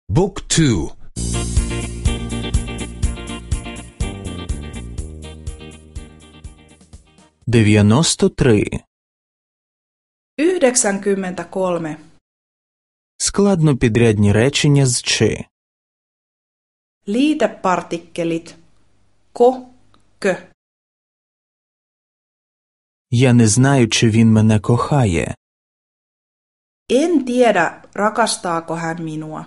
Book 2. 93. 93. Складнопідрядні речення з «чи». Liitepartikkelit ko, kö. Я не знаю, чи він мене кохає. En tiedä, rakastaako hän minua.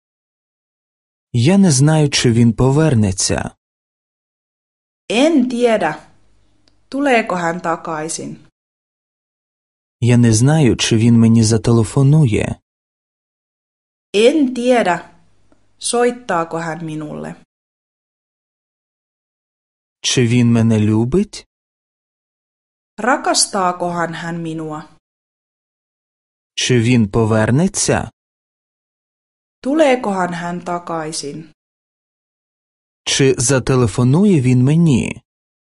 Я не знаю, чи він повернеться. En tiedä, tuleeko hän takaisin. Я не знаю, чи він мені зателефонує. En tiedä, soittaako hän minulle. Чи він мене любить? Rakastaakohan hän minua. Чи він повернеться? Tuleekohan hän takaisin. Чи зателефонує він мені?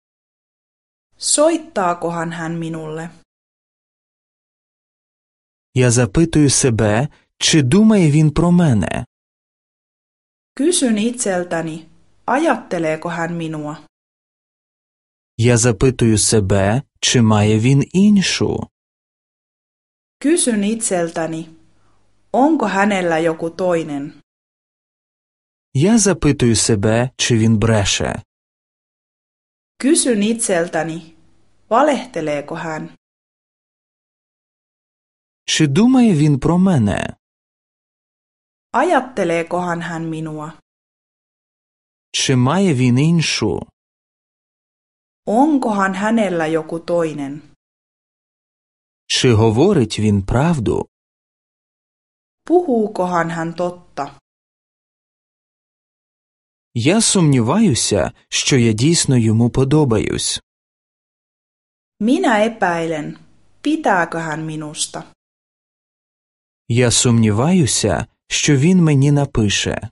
Soittaakohan hän minulle. Я запитую себе, чи думає він про мене. Kysyn itseltäni, ajatteleeko hän minua. Я запитую себе, чи має він іншу. Kysyn itseltäni, onko hänellä joku toinen. Я запитую себе, чи він бреше. Kysyn itseltäni, valehteleeko hän. Чи думає він про мене? Ajatteleekohan hän minua. Чи має він іншу? Onkohan hänellä joku toinen. Чи говорить він правду? Puhuukohan hän totta. Я сумніваюся, що я дійсно йому подобаюсь. Minä epäilen, pitääkö hän minusta. Я сумніваюся, що він мені напише.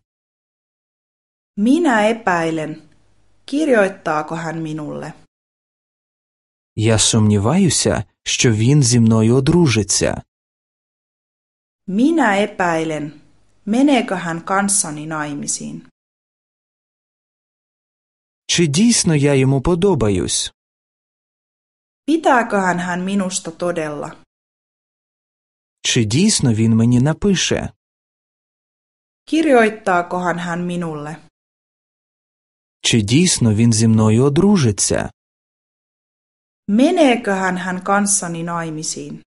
Minä epäilen, kirjoittaako hän minulle. Я сумніваюся, що він зі мною одружиться. Minä epäilen, meneekö hän kanssani naimisiin. Чи дійсно я йому подобаюсь? Pitääköhän hän minusta todella. Чи дійсно він мені напише? Kirjoittaakohan hän minulle. Чи дійсно він зі мною одружиться? Meneeköhän hän kanssani naimisiin.